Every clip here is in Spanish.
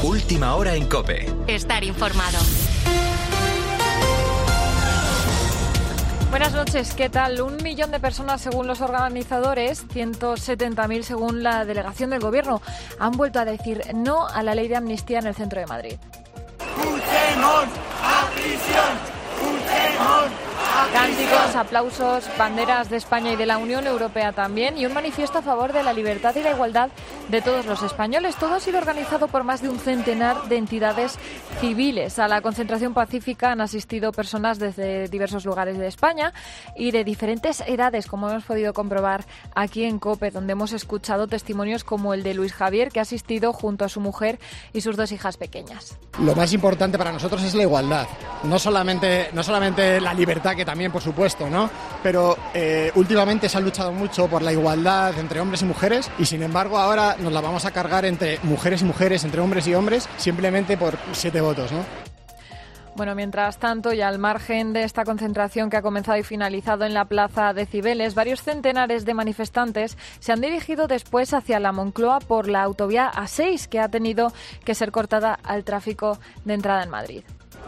Última Hora en COPE. Estar informado. Buenas noches, ¿qué tal? 1 millón de personas según los organizadores, 170.000 según la delegación del Gobierno, han vuelto a decir no a la ley de amnistía en el centro de Madrid. ¡Puigdemont a prisión! Cánticos, aplausos, banderas de España y de la Unión Europea también, y un manifiesto a favor de la libertad y la igualdad de todos los españoles. Todo ha sido organizado por más de un centenar de entidades civiles. A la concentración pacífica han asistido personas desde diversos lugares de España y de diferentes edades, como hemos podido comprobar aquí en COPE, donde hemos escuchado testimonios como el de Luis Javier, que ha asistido junto a su mujer y sus 2 hijas pequeñas. Lo más importante para nosotros es la igualdad, no solamente la libertad, que también, por supuesto, ¿no? Pero últimamente se ha luchado mucho por la igualdad entre hombres y mujeres, y sin embargo ahora nos la vamos a cargar entre mujeres y mujeres, entre hombres y hombres, simplemente por 7 votos, ¿no? Bueno, mientras tanto, y al margen de esta concentración que ha comenzado y finalizado en la Plaza de Cibeles, varios centenares de manifestantes se han dirigido después hacia la Moncloa por la autovía A6, que ha tenido que ser cortada al tráfico de entrada en Madrid.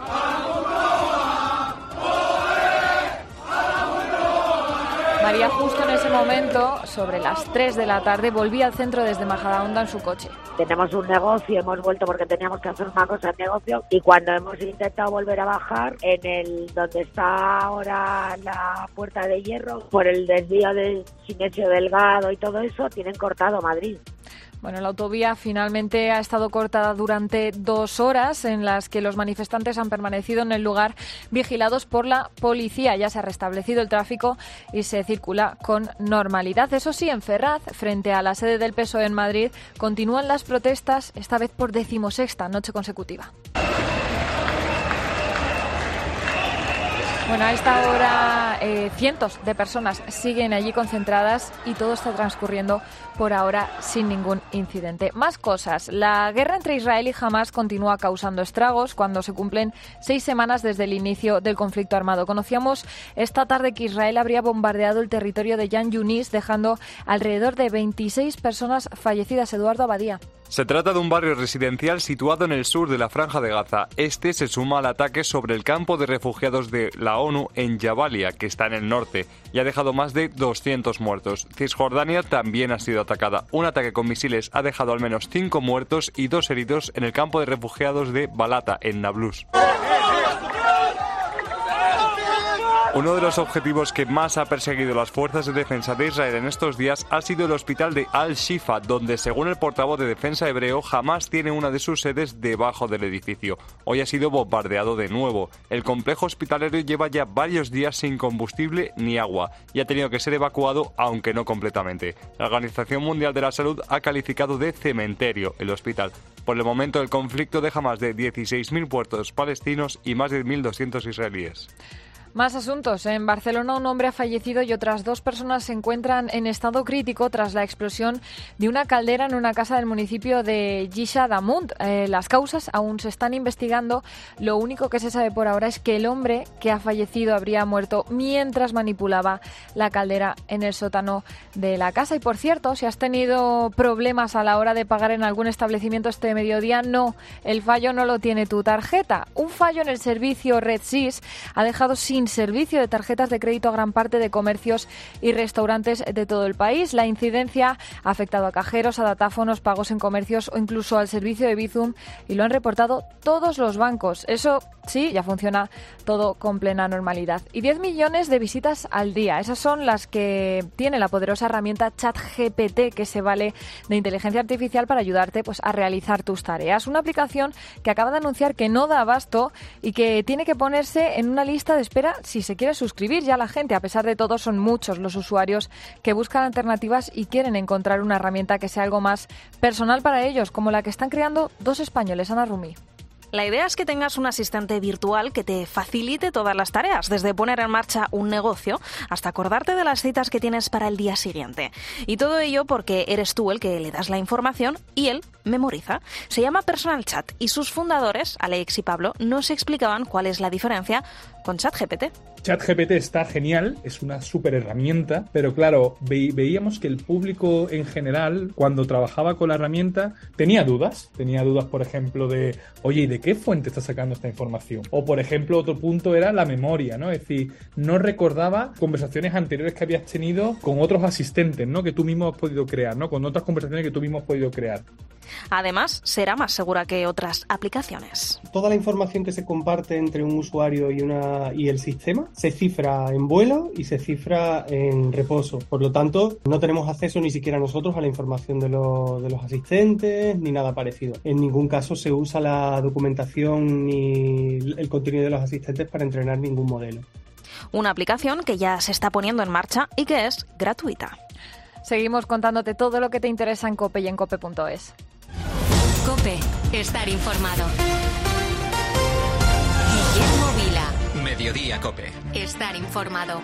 María justo en ese momento, sobre las 3 de la tarde, volvía al centro desde Majadahonda en su coche. Tenemos un negocio, hemos vuelto porque teníamos que hacer una cosa en negocio, y cuando hemos intentado volver a bajar, en el donde está ahora la Puerta de Hierro, por el desvío del Sinesio Delgado y todo eso, tienen cortado Madrid. Bueno, la autovía finalmente ha estado cortada durante 2 horas, en las que los manifestantes han permanecido en el lugar vigilados por la policía. Ya se ha restablecido el tráfico y se circula con normalidad. Eso sí, en Ferraz, frente a la sede del PSOE en Madrid, continúan las protestas, esta vez por 16ª noche consecutiva. Bueno, a esta hora cientos de personas siguen allí concentradas y todo está transcurriendo por ahora sin ningún incidente. Más cosas. La guerra entre Israel y Hamás continúa causando estragos cuando se cumplen 6 semanas desde el inicio del conflicto armado. Conocíamos esta tarde que Israel habría bombardeado el territorio de Yan Yunis, dejando alrededor de 26 personas fallecidas. Eduardo Abadía. Se trata de un barrio residencial situado en el sur de la Franja de Gaza. Este se suma al ataque sobre el campo de refugiados de la ONU en Jabalia, que está en el norte, y ha dejado más de 200 muertos. Cisjordania también ha sido atacada. Un ataque con misiles ha dejado al menos 5 muertos y 2 heridos en el campo de refugiados de Balata, en Nablus. Uno de los objetivos que más ha perseguido las fuerzas de defensa de Israel en estos días ha sido el hospital de Al-Shifa, donde, según el portavoz de defensa hebreo, Hamás tiene una de sus sedes debajo del edificio. Hoy ha sido bombardeado de nuevo. El complejo hospitalario lleva ya varios días sin combustible ni agua y ha tenido que ser evacuado, aunque no completamente. La Organización Mundial de la Salud ha calificado de cementerio el hospital. Por el momento, el conflicto deja más de 16.000 muertos palestinos y más de 1.200 israelíes. Más asuntos. En Barcelona un hombre ha fallecido y otras 2 personas se encuentran en estado crítico tras la explosión de una caldera en una casa del municipio de Lliçà d'Amunt. Las causas aún se están investigando. Lo único que se sabe por ahora es que el hombre que ha fallecido habría muerto mientras manipulaba la caldera en el sótano de la casa. Y por cierto, si has tenido problemas a la hora de pagar en algún establecimiento este mediodía, no, el fallo no lo tiene tu tarjeta. Un fallo en el servicio RedSys ha dejado sin servicio de tarjetas de crédito a gran parte de comercios y restaurantes de todo el país. La incidencia ha afectado a cajeros, a datáfonos, pagos en comercios o incluso al servicio de Bizum, y lo han reportado todos los bancos. Eso sí, ya funciona todo con plena normalidad. Y 10 millones de visitas al día. Esas son las que tiene la poderosa herramienta ChatGPT, que se vale de inteligencia artificial para ayudarte a realizar tus tareas. Una aplicación que acaba de anunciar que no da abasto y que tiene que ponerse en una lista de espera si se quiere suscribir ya la gente. A pesar de todo, son muchos los usuarios que buscan alternativas y quieren encontrar una herramienta que sea algo más personal para ellos, como la que están creando 2 españoles. Ana Rumi. La idea es que tengas un asistente virtual que te facilite todas las tareas, desde poner en marcha un negocio hasta acordarte de las citas que tienes para el día siguiente. Y todo ello porque eres tú el que le das la información y él memoriza. Se llama Personal Chat y sus fundadores, Alex y Pablo, nos explicaban cuál es la diferencia con ChatGPT. ChatGPT está genial, es una súper herramienta, pero claro, veíamos que el público en general, cuando trabajaba con la herramienta, tenía dudas, por ejemplo, de, oye, ¿y de qué fuente está sacando esta información? O, por ejemplo, otro punto era la memoria, ¿no? Es decir, no recordaba conversaciones anteriores que habías tenido con otros asistentes, ¿no? Que tú mismo has podido crear, ¿no? Con otras conversaciones que tú mismo has podido crear. Además, será más segura que otras aplicaciones. Toda la información que se comparte entre un usuario y el sistema se cifra en vuelo y se cifra en reposo. Por lo tanto, no tenemos acceso ni siquiera nosotros a la información de los asistentes ni nada parecido. En ningún caso se usa la documentación ni el contenido de los asistentes para entrenar ningún modelo. Una aplicación que ya se está poniendo en marcha y que es gratuita. Seguimos contándote todo lo que te interesa en COPE y en COPE.es. COPE. Estar informado. Guillermo Vila. Mediodía COPE. Estar informado.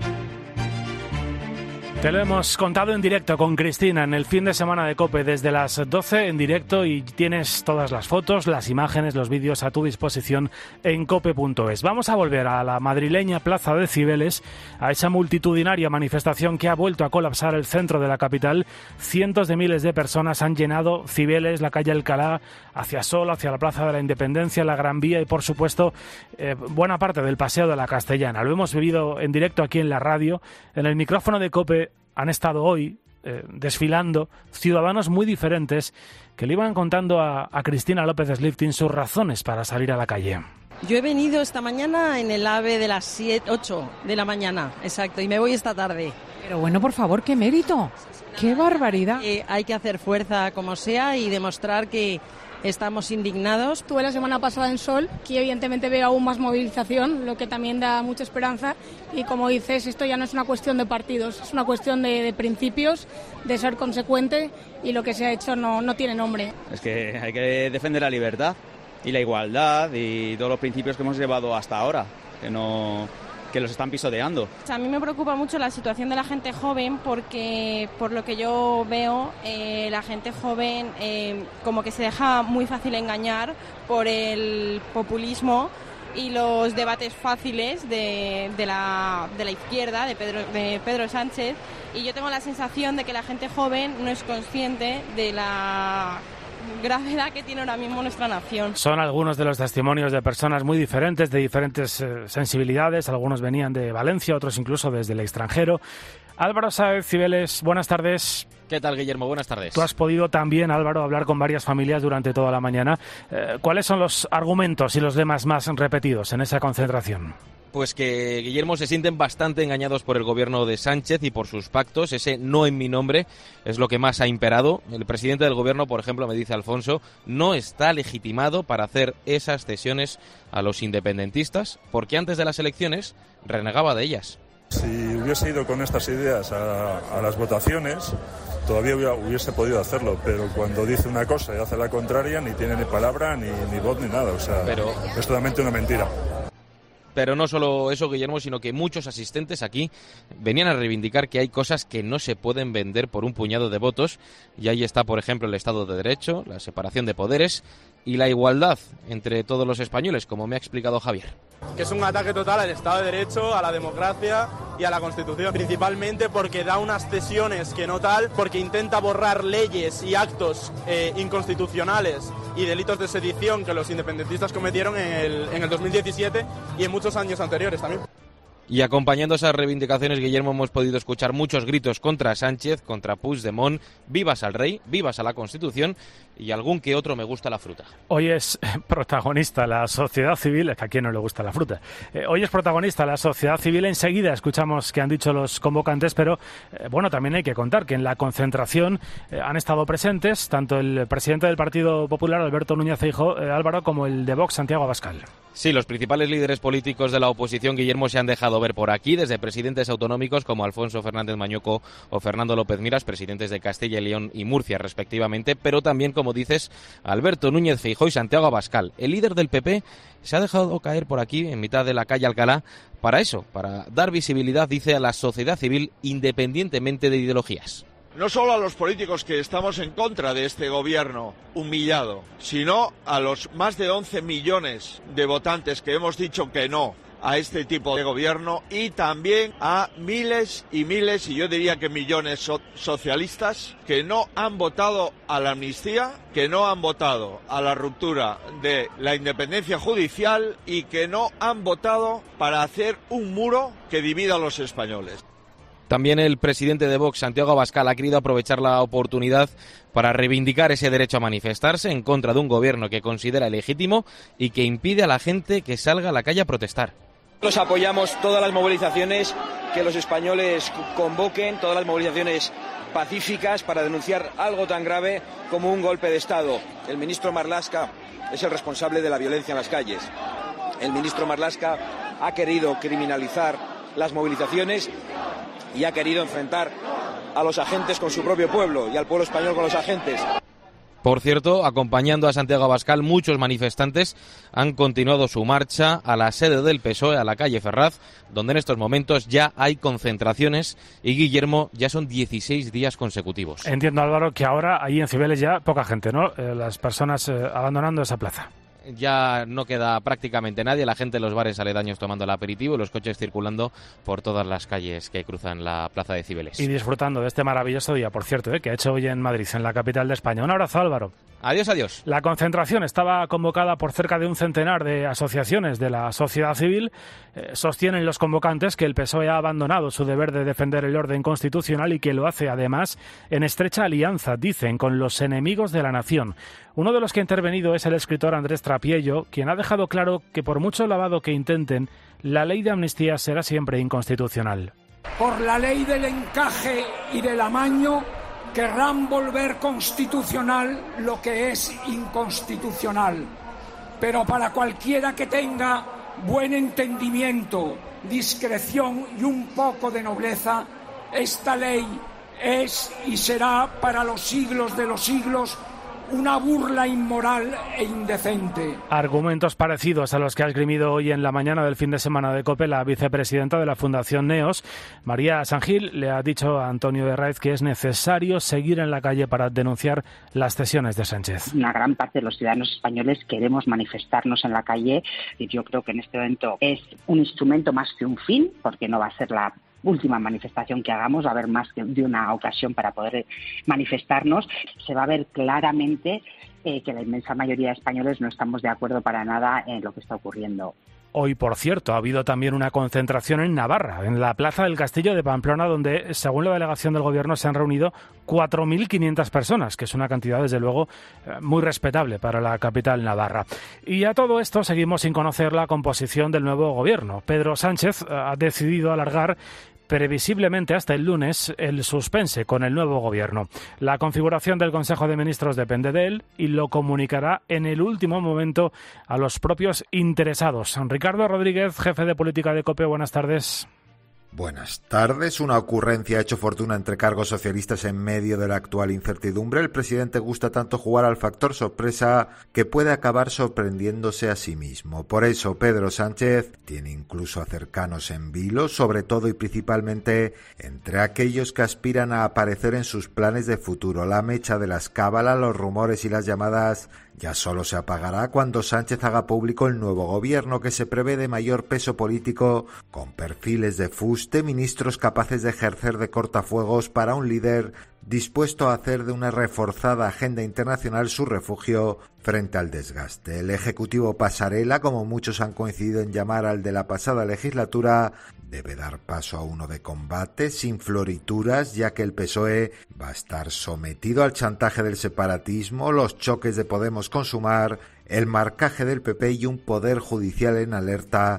Te lo hemos contado en directo con Cristina en el fin de semana de COPE desde las 12 en directo y tienes todas las fotos, las imágenes, los vídeos a tu disposición en cope.es. Vamos a volver a la madrileña Plaza de Cibeles, a esa multitudinaria manifestación que ha vuelto a colapsar el centro de la capital. Cientos de miles de personas han llenado Cibeles, la calle Alcalá, hacia Sol, hacia la Plaza de la Independencia, la Gran Vía y, por supuesto, buena parte del Paseo de la Castellana. Lo hemos vivido en directo aquí en la radio, en el micrófono de COPE. Han estado hoy desfilando ciudadanos muy diferentes que le iban contando a Cristina López Sliftin sus razones para salir a la calle. Yo he venido esta mañana en el AVE de las 8 de la mañana, exacto, y me voy esta tarde. Pero bueno, por favor, qué mérito, qué barbaridad. Hay que hacer fuerza como sea y demostrar que estamos indignados. Estuve la semana pasada en Sol, que evidentemente veo aún más movilización, lo que también da mucha esperanza. Y como dices, esto ya no es una cuestión de partidos, es una cuestión de principios, de ser consecuente, y lo que se ha hecho no tiene nombre. Es que hay que defender la libertad y la igualdad y todos los principios que hemos llevado hasta ahora, que los están pisoteando. A mí me preocupa mucho la situación de la gente joven porque, por lo que yo veo, la gente joven como que se deja muy fácil engañar por el populismo y los debates fáciles de la izquierda, de Pedro Sánchez, y yo tengo la sensación de que la gente joven no es consciente de la gravedad que tiene ahora mismo nuestra nación. Son algunos de los testimonios de personas muy diferentes, de diferentes sensibilidades. Algunos venían de Valencia, otros incluso desde el extranjero. Álvaro Sáez Cibeles, buenas tardes. ¿Qué tal, Guillermo? Buenas tardes. Tú has podido también, Álvaro, hablar con varias familias durante toda la mañana. ¿Cuáles son los argumentos y los lemas más repetidos en esa concentración? Pues que, Guillermo, se sienten bastante engañados por el gobierno de Sánchez y por sus pactos. Ese no en mi nombre es lo que más ha imperado. El presidente del gobierno, por ejemplo, me dice Alfonso, no está legitimado para hacer esas cesiones a los independentistas, porque antes de las elecciones renegaba de ellas. Si hubiese ido con estas ideas a las votaciones, todavía hubiese podido hacerlo, pero cuando dice una cosa y hace la contraria, ni tiene ni palabra, ni voz, ni nada. O sea, es totalmente una mentira. Pero no solo eso, Guillermo, sino que muchos asistentes aquí venían a reivindicar que hay cosas que no se pueden vender por un puñado de votos, y ahí está, por ejemplo, el Estado de Derecho, la separación de poderes y la igualdad entre todos los españoles, como me ha explicado Javier. Que es un ataque total al Estado de Derecho, a la democracia y a la Constitución, principalmente porque da unas cesiones que no tal, porque intenta borrar leyes y actos inconstitucionales y delitos de sedición que los independentistas cometieron en el 2017 y en muchos años anteriores también. Y acompañando esas reivindicaciones, Guillermo, hemos podido escuchar muchos gritos contra Sánchez, contra Puigdemont, vivas al rey, vivas a la Constitución y algún que otro me gusta la fruta. Hoy es protagonista la sociedad civil, es que a quién no le gusta la fruta. Hoy es protagonista la sociedad civil, enseguida escuchamos qué han dicho los convocantes, pero bueno, también hay que contar que en la concentración han estado presentes tanto el presidente del Partido Popular, Alberto Núñez Feijóo, Álvaro, como el de Vox, Santiago Abascal. Sí, los principales líderes políticos de la oposición, Guillermo, se han dejado ver por aquí, desde presidentes autonómicos como Alfonso Fernández Mañueco o Fernando López Miras, presidentes de Castilla y León y Murcia, respectivamente, pero también, como dices, Alberto Núñez Feijóo y Santiago Abascal. El líder del PP se ha dejado caer por aquí, en mitad de la calle Alcalá, para eso, para dar visibilidad, dice, a la sociedad civil, independientemente de ideologías. No solo a los políticos que estamos en contra de este gobierno humillado, sino a los más de 11 millones de votantes que hemos dicho que no a este tipo de gobierno, y también a miles y miles, y yo diría que millones socialistas que no han votado a la amnistía, que no han votado a la ruptura de la independencia judicial y que no han votado para hacer un muro que divida a los españoles. También el presidente de Vox, Santiago Abascal, ha querido aprovechar la oportunidad para reivindicar ese derecho a manifestarse en contra de un gobierno que considera ilegítimo y que impide a la gente que salga a la calle a protestar. Los apoyamos todas las movilizaciones que los españoles convoquen, todas las movilizaciones pacíficas para denunciar algo tan grave como un golpe de Estado. El ministro Marlaska es el responsable de la violencia en las calles. El ministro Marlaska ha querido criminalizar las movilizaciones y ha querido enfrentar a los agentes con su propio pueblo y al pueblo español con los agentes. Por cierto, acompañando a Santiago Abascal, muchos manifestantes han continuado su marcha a la sede del PSOE, a la calle Ferraz, donde en estos momentos ya hay concentraciones y, Guillermo, ya son 16 días consecutivos. Entiendo, Álvaro, que ahora ahí en Cibeles ya poca gente, ¿no? Las personas abandonando esa plaza. Ya no queda prácticamente nadie, la gente en los bares aledaños tomando el aperitivo y los coches circulando por todas las calles que cruzan la plaza de Cibeles. Y disfrutando de este maravilloso día, por cierto, que ha hecho hoy en Madrid, en la capital de España. Un abrazo, Álvaro. Adiós, adiós. La concentración estaba convocada por cerca de un centenar de asociaciones de la sociedad civil. Sostienen los convocantes que el PSOE ha abandonado su deber de defender el orden constitucional y que lo hace, además, en estrecha alianza, dicen, con los enemigos de la nación. Uno de los que ha intervenido es el escritor Andrés Trapiello, quien ha dejado claro que por mucho lavado que intenten, la ley de amnistía será siempre inconstitucional. Por la ley del encaje y del amaño, querrán volver constitucional lo que es inconstitucional. Pero para cualquiera que tenga buen entendimiento, discreción y un poco de nobleza, esta ley es y será para los siglos de los siglos una burla inmoral e indecente. Argumentos parecidos a los que ha esgrimido hoy en la mañana del fin de semana de COPE la vicepresidenta de la Fundación NEOS, María Sangil, le ha dicho a Antonio Herraiz que es necesario seguir en la calle para denunciar las cesiones de Sánchez. Una gran parte de los ciudadanos españoles queremos manifestarnos en la calle y yo creo que en este momento es un instrumento más que un fin, porque no va a ser la última manifestación que hagamos, va a haber más de una ocasión para poder manifestarnos. Se va a ver claramente que la inmensa mayoría de españoles no estamos de acuerdo para nada en lo que está ocurriendo. Hoy, por cierto, ha habido también una concentración en Navarra, en la plaza del Castillo de Pamplona, donde, según la delegación del Gobierno, se han reunido 4.500 personas, que es una cantidad, desde luego, muy respetable para la capital navarra. Y a todo esto seguimos sin conocer la composición del nuevo Gobierno. Pedro Sánchez ha decidido alargar previsiblemente hasta el lunes el suspense con el nuevo gobierno. La configuración del Consejo de Ministros depende de él y lo comunicará en el último momento a los propios interesados. Ricardo Rodríguez, jefe de política de COPE, buenas tardes. Buenas tardes. Una ocurrencia ha hecho fortuna entre cargos socialistas en medio de la actual incertidumbre. El presidente gusta tanto jugar al factor sorpresa que puede acabar sorprendiéndose a sí mismo. Por eso Pedro Sánchez tiene incluso a cercanos en vilo, sobre todo y principalmente entre aquellos que aspiran a aparecer en sus planes de futuro. La mecha de las cábalas, los rumores y las llamadas ya solo se apagará cuando Sánchez haga público el nuevo gobierno, que se prevé de mayor peso político, con perfiles de fuste, ministros capaces de ejercer de cortafuegos para un líder dispuesto a hacer de una reforzada agenda internacional su refugio frente al desgaste. El Ejecutivo pasarela, como muchos han coincidido en llamar al de la pasada legislatura, debe dar paso a uno de combate, sin florituras, ya que el PSOE va a estar sometido al chantaje del separatismo, los choques de Podemos con Sumar, el marcaje del PP y un poder judicial en alerta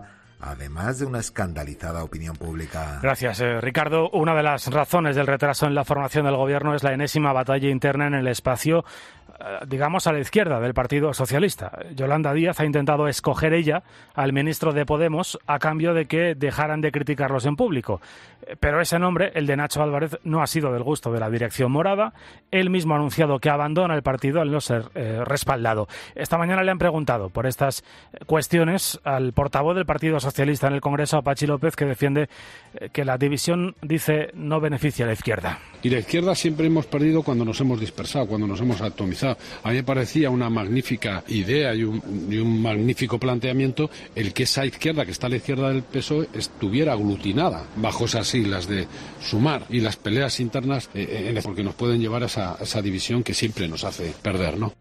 además de una escandalizada opinión pública. Gracias, Ricardo. Una de las razones del retraso en la formación del gobierno es la enésima batalla interna en el espacio, digamos, a la izquierda del Partido Socialista. Yolanda Díaz ha intentado escoger ella al ministro de Podemos a cambio de que dejaran de criticarlos en público. Pero ese nombre, el de Nacho Álvarez, no ha sido del gusto de la dirección morada. Él mismo ha anunciado que abandona el partido al no ser respaldado. Esta mañana le han preguntado por estas cuestiones al portavoz del Partido Socialista en el Congreso, a Pachi López, que defiende que la división, dice, no beneficia a la izquierda. Y la izquierda siempre hemos perdido cuando nos hemos dispersado, cuando nos hemos atomizado. A mí me parecía una magnífica idea y un magnífico planteamiento el que esa izquierda, que está a la izquierda del PSOE, estuviera aglutinada bajo esas siglas de Sumar, y las peleas internas porque nos pueden llevar a esa división que siempre nos hace perder, ¿no?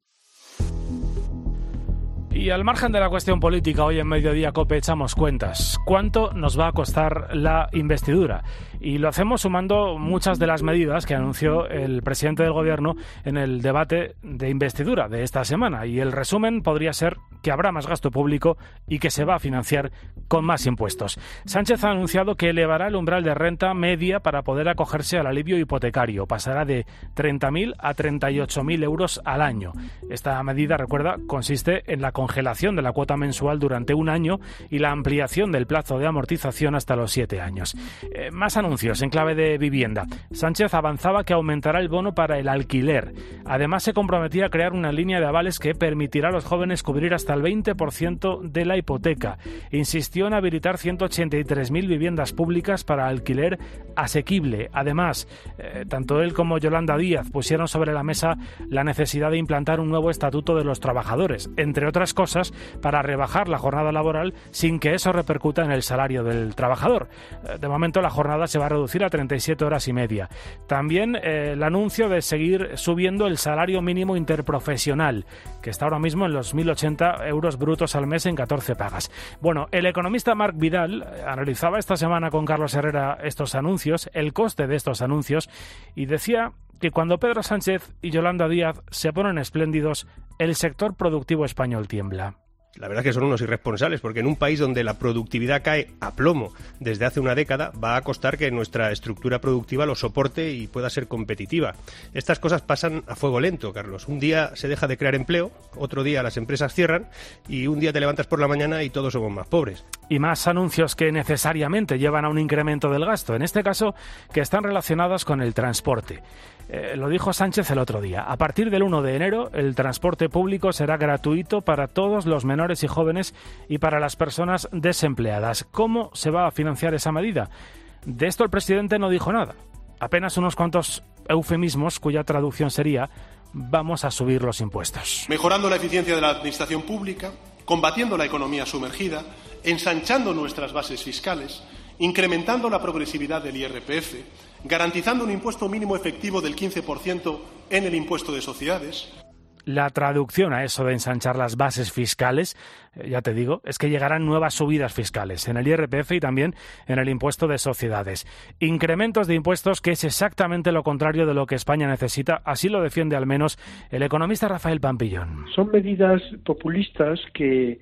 Y al margen de la cuestión política, hoy en Mediodía COPE echamos cuentas. ¿Cuánto nos va a costar la investidura? Y lo hacemos sumando muchas de las medidas que anunció el presidente del Gobierno en el debate de investidura de esta semana. Y el resumen podría ser que habrá más gasto público y que se va a financiar con más impuestos. Sánchez ha anunciado que elevará el umbral de renta media para poder acogerse al alivio hipotecario. Pasará de 30.000 a 38.000 euros al año. Esta medida, recuerda, consiste en la congelación de la cuota mensual durante un año y la ampliación del plazo de amortización hasta los 7 años. Más anuncios en clave de vivienda. Sánchez avanzaba que aumentará el bono para el alquiler. Además, se comprometía a crear una línea de avales que permitirá a los jóvenes cubrir hasta el 20% de la hipoteca. Insistió en habilitar 183.000 viviendas públicas para alquiler asequible. Además, tanto él como Yolanda Díaz pusieron sobre la mesa la necesidad de implantar un nuevo estatuto de los trabajadores, entre otras cosas, para rebajar la jornada laboral sin que eso repercuta en el salario del trabajador. De momento, la jornada se va a reducir a 37 horas y media. También el anuncio de seguir subiendo el salario mínimo interprofesional, que está ahora mismo en los 1.080 euros brutos al mes en 14 pagas. Bueno, el economista Marc Vidal analizaba esta semana con Carlos Herrera estos anuncios, el coste de estos anuncios, y decía que cuando Pedro Sánchez y Yolanda Díaz se ponen espléndidos, el sector productivo español tiembla. La verdad es que son unos irresponsables, porque en un país donde la productividad cae a plomo desde hace una década, va a costar que nuestra estructura productiva lo soporte y pueda ser competitiva. Estas cosas pasan a fuego lento, Carlos. Un día se deja de crear empleo, otro día las empresas cierran y un día te levantas por la mañana y todos somos más pobres. Y más anuncios que necesariamente llevan a un incremento del gasto, en este caso que están relacionados con el transporte. Lo dijo Sánchez el otro día. A partir del 1 de enero, el transporte público será gratuito para todos los menores y jóvenes y para las personas desempleadas. ¿Cómo se va a financiar esa medida? De esto el presidente no dijo nada. Apenas unos cuantos eufemismos cuya traducción sería: vamos a subir los impuestos. Mejorando la eficiencia de la administración pública, combatiendo la economía sumergida, ensanchando nuestras bases fiscales, incrementando la progresividad del IRPF, garantizando un impuesto mínimo efectivo del 15% en el impuesto de sociedades. La traducción a eso de ensanchar las bases fiscales, ya te digo, es que llegarán nuevas subidas fiscales en el IRPF y también en el impuesto de sociedades. Incrementos de impuestos que es exactamente lo contrario de lo que España necesita, así lo defiende al menos el economista Rafael Pampillón. Son medidas populistas que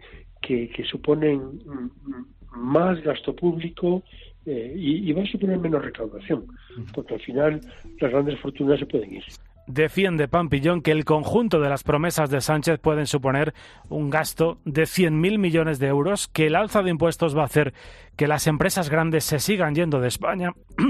suponen más gasto público y va a suponer menos recaudación, porque al final las grandes fortunas se pueden ir. Defiende Pampillón que el conjunto de las promesas de Sánchez pueden suponer un gasto de 100.000 millones de euros, que el alza de impuestos va a hacer que las empresas grandes se sigan yendo de España,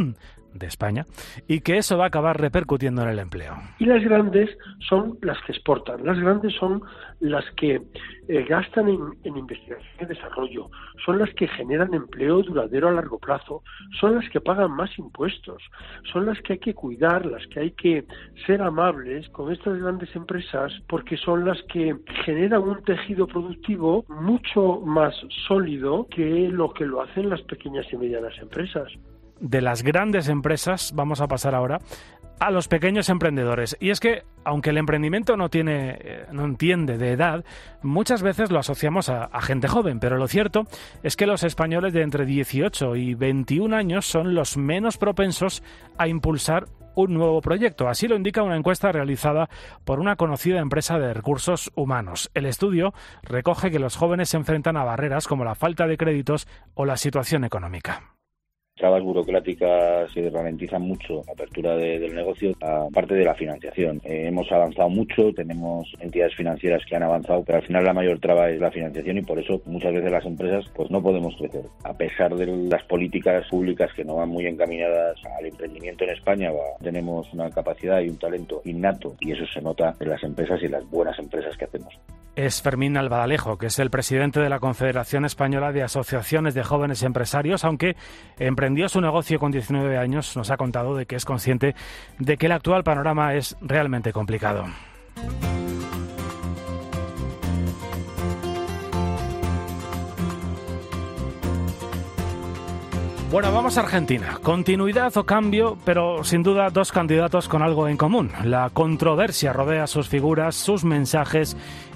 y que eso va a acabar repercutiendo en el empleo. Y las grandes son las que exportan, las grandes son las que gastan en investigación y desarrollo, son las que generan empleo duradero a largo plazo, son las que pagan más impuestos, son las que hay que cuidar, las que hay que ser amables con estas grandes empresas, porque son las que generan un tejido productivo mucho más sólido que lo hacen las pequeñas y medianas empresas. De las grandes empresas vamos a pasar ahora a los pequeños emprendedores. Y es que, aunque el emprendimiento no entiende de edad, muchas veces lo asociamos a gente joven, pero lo cierto es que los españoles de entre 18 y 21 años son los menos propensos a impulsar un nuevo proyecto. Así lo indica una encuesta realizada por una conocida empresa de recursos humanos. El estudio recoge que los jóvenes se enfrentan a barreras como la falta de créditos o la situación económica. Trabas burocráticas se ralentizan mucho la apertura del negocio, aparte de la financiación. Hemos avanzado mucho, tenemos entidades financieras que han avanzado, pero al final la mayor traba es la financiación y por eso muchas veces las empresas pues no podemos crecer. A pesar de las políticas públicas que no van muy encaminadas al emprendimiento en España, tenemos una capacidad y un talento innato y eso se nota en las empresas y en las buenas empresas que hacemos. Es Fermín Albadalejo, que es el presidente de la Confederación Española de Asociaciones de Jóvenes Empresarios, aunque emprendió su negocio con 19 años, nos ha contado de que es consciente de que el actual panorama es realmente complicado. Bueno, vamos a Argentina. Continuidad o cambio, pero sin duda dos candidatos con algo en común. La controversia rodea sus figuras, sus mensajes